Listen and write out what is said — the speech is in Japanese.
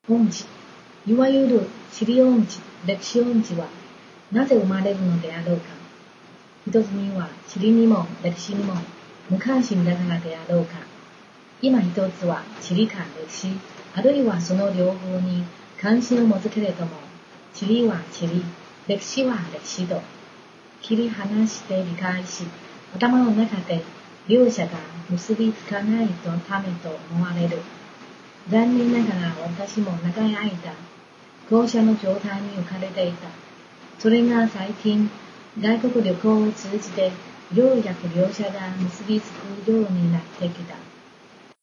音痴、いわゆる地理音痴、歴史音痴はなぜ生まれるのであろうか。一つには地理にも歴史にも無関心だからであろうか。今一つは地理か歴史、あるいはその両方に関心を持つけれども、地理は地理、歴史は歴史と切り離して理解し、頭の中で両者が結びつかないためと思われる。残念ながら私も長い間、後者の状態に置かれていた。それが最近、外国旅行を通じて、ようやく両者が結びつくようになってきた。